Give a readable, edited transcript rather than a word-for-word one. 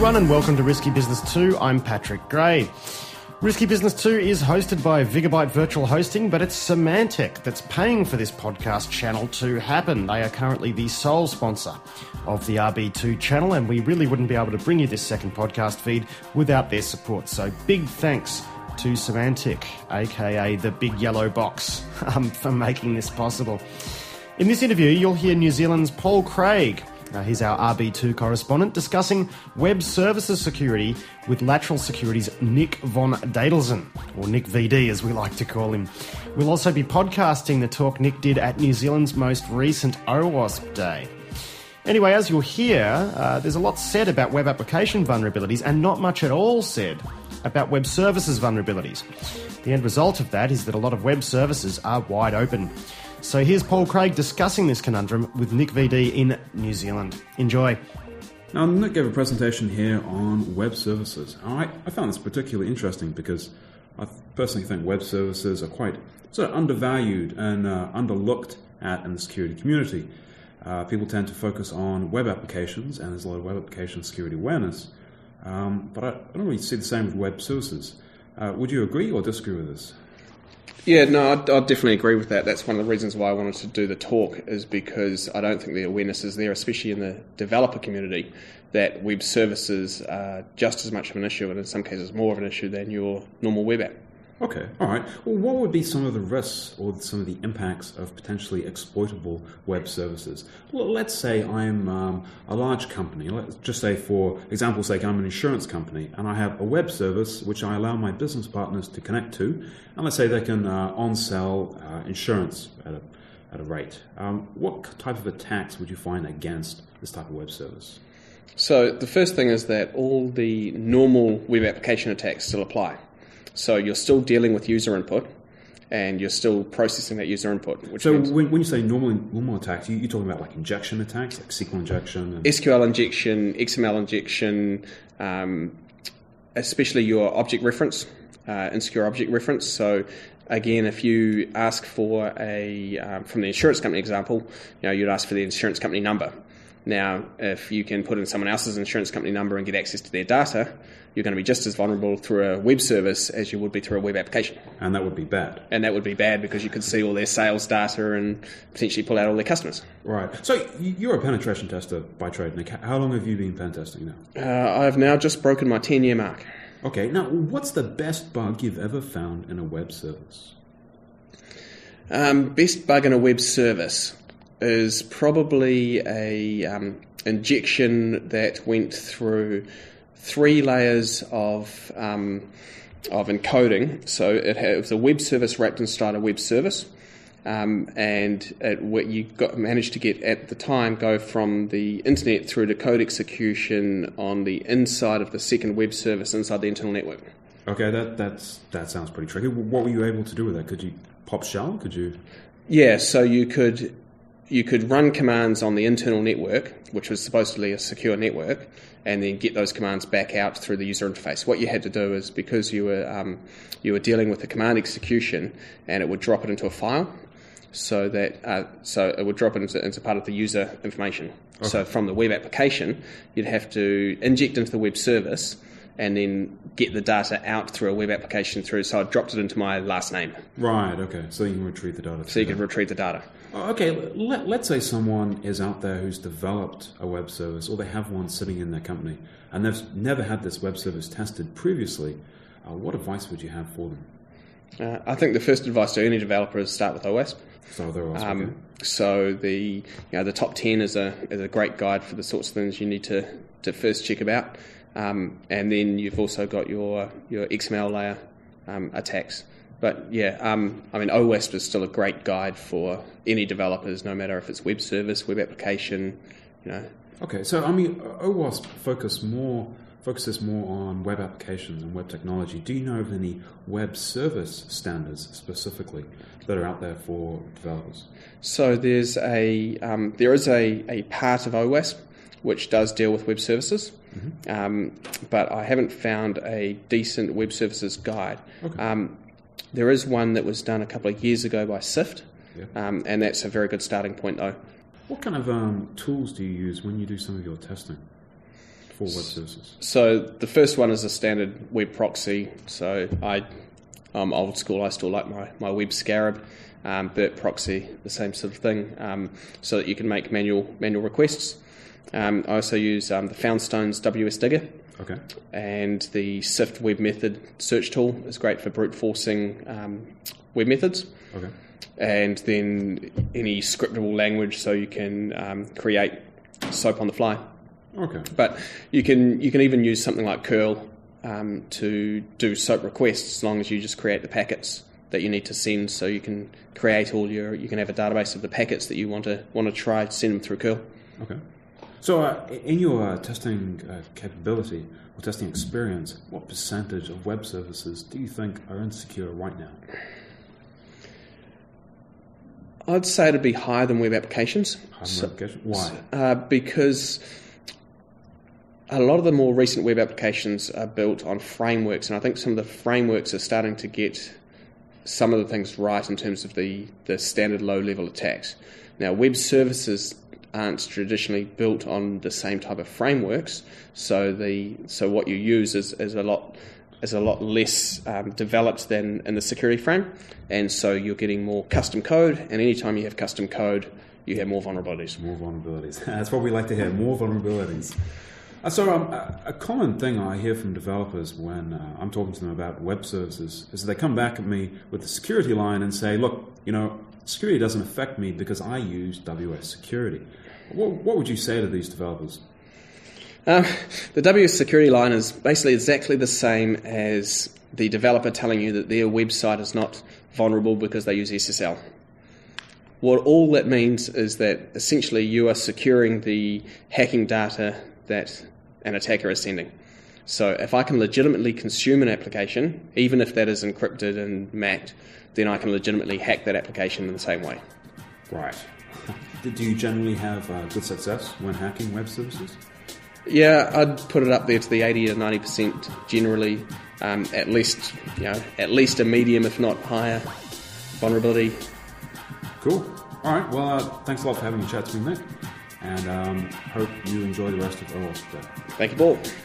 everyone, and welcome to Risky Business 2. I'm Patrick Gray. Risky Business 2 is hosted by Vigabyte Virtual Hosting, but it's Symantec that's paying for this podcast channel to happen. They are currently the sole sponsor of the RB2 channel, and we really wouldn't be able to bring you this second podcast feed without their support. So big thanks to Symantec, aka the Big Yellow Box, for making this possible. In this interview, you'll hear New Zealand's Paul Craig. He's our RB2 correspondent, discussing web services security with Lateral Security's Nick von Dadelsen, or Nick VD as we like to call him. We'll also be podcasting the talk Nick did at New Zealand's most recent OWASP Day. Anyway, as you'll hear, there's a lot said about web application vulnerabilities and not much at all said about web services vulnerabilities. The end result of that is that a lot of web services are wide open. So here's Paul Craig discussing this conundrum with Nick VD in New Zealand. Enjoy. Now, Nick gave a presentation here on web services. I found this particularly interesting because I personally think web services are quite sort of undervalued and underlooked at in the security community. People tend to focus on web applications, and there's a lot of web application security awareness, but I don't really see the same with web services. Would you agree or disagree with this? Yeah, no, I definitely agree with that. That's one of the reasons why I wanted to do the talk, is because I don't think the awareness is there, especially in the developer community, that web services are just as much of an issue, and in some cases more of an issue than your normal web app. Okay, all right. Well, what would be some of the risks or some of the impacts of potentially exploitable web services? Well, let's say I'm a large company. Let's just say, for example's sake, I'm an insurance company, and I have a web service which I allow my business partners to connect to, and let's say they can on-sell insurance at a rate. What type of attacks would you find against this type of web service? So the first thing is that all the normal web application attacks still apply. So you're still dealing with user input, and you're still processing that user input. Which so means when you say normal attacks, you're talking about like injection attacks, like SQL injection? And SQL injection, XML injection, especially your object reference, insecure object reference. So again, if you ask for from the insurance company example, you'd ask for the insurance company number. Now, if you can put in someone else's insurance company number and get access to their data, you're going to be just as vulnerable through a web service as you would be through a web application. And that would be bad. And that would be bad because you could see all their sales data and potentially pull out all their customers. Right. So you're a penetration tester by trade, Nick. How long have you been pen testing now? I've now just broken my 10-year mark. Okay. Now, what's the best bug you've ever found in a web service? Best bug in a web service is probably a injection that went through 3 layers of encoding. So it was a web service wrapped inside a web service, and you managed to get, at the time, go from the internet through to code execution on the inside of the second web service inside the internal network. Okay, that sounds pretty tricky. What were you able to do with that? Could you pop shell? Could you? Yeah, so you could run commands on the internal network, which was supposedly a secure network, and then get those commands back out through the user interface. What you had to do is, because you were dealing with the command execution, and it would drop it into a file, so that it would drop it into part of the user information. Okay. So from the web application, you'd have to inject into the web service and then get the data out through a web application so I dropped it into my last name. Right, okay. So you can retrieve the data. So you can retrieve the data. Okay, let's say someone is out there who's developed a web service, or they have one sitting in their company, and they've never had this web service tested previously. What advice would you have for them? I think the first advice to any developer is start with OWASP. Start with OWASP, okay. So the top 10 is a great guide for the sorts of things you need to first check about. And then you've also got your XML layer attacks. But yeah, OWASP is still a great guide for any developers, no matter if it's web service, web application, Okay, so OWASP focuses more on web applications and web technology. Do you know of any web service standards specifically that are out there for developers? So there is a part of OWASP which does deal with web services. Mm-hmm. But I haven't found a decent web services guide. Okay. There is one that was done a couple of years ago by SIFT, and that's a very good starting point, though. What kind of tools do you use when you do some of your testing? for web services? So the first one is a standard web proxy. So I'm old school. I still like my web scarab, BERT proxy, the same sort of thing, so that you can make manual requests. I also use the Foundstones WS Digger. Okay. And the SIFT web method search tool is great for brute forcing web methods. Okay. And then any scriptable language, so you can create SOAP on the fly. Okay. But you can even use something like curl to do SOAP requests, as long as you just create the packets that you need to send. So you can create you can have a database of the packets that you want to try to send them through curl. Okay. So in your testing capability or testing experience, what percentage of web services do you think are insecure right now? I'd say it'd be higher than web applications. Why? Because a lot of the more recent web applications are built on frameworks, and I think some of the frameworks are starting to get some of the things right in terms of the standard low-level attacks. Now, web services aren't traditionally built on the same type of frameworks, so what you use is a lot less developed than in the security frame, and so you're getting more custom code, and anytime you have custom code, you have more vulnerabilities. More vulnerabilities. That's what we like to hear, more vulnerabilities. So a common thing I hear from developers when I'm talking to them about web services is they come back at me with the security line and say, look, security doesn't affect me because I use WS Security. What would you say to these developers? The WS Security line is basically exactly the same as the developer telling you that their website is not vulnerable because they use SSL. What all that means is that essentially you are securing the hacking data that an attacker is sending. So if I can legitimately consume an application, even if that is encrypted and MAC'd, then I can legitimately hack that application in the same way. Right. Do you generally have good success when hacking web services? Yeah, I'd put it up there to the 80 to 90% generally. At least a medium, if not higher, vulnerability. Cool. All right. Well, thanks a lot for having a chat to me, Nick. And hope you enjoy the rest of OWASP Day. Thank you, Paul.